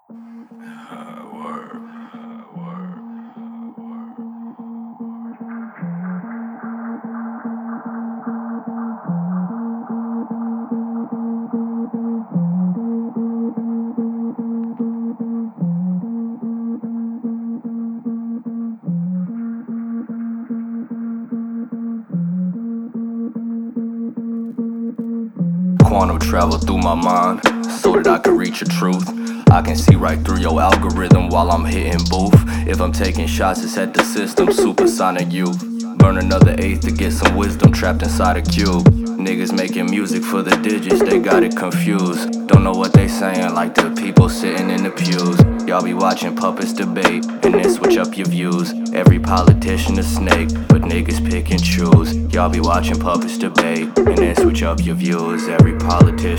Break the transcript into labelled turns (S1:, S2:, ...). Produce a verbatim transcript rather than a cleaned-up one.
S1: Quantum travel through my mind so that I can reach the truth. I can see right through your algorithm while I'm hitting booth. If I'm taking shots, it's at the system, supersonic youth. Burn another eighth to get some wisdom trapped inside a cube. Niggas making music for the digits, they got it confused. Don't know what they saying, like the people sitting in the pews. Y'all be watching puppets debate, and then switch up your views. Every politician a snake, but niggas pick and choose. Y'all be watching puppets debate, and then switch up your views. Every politician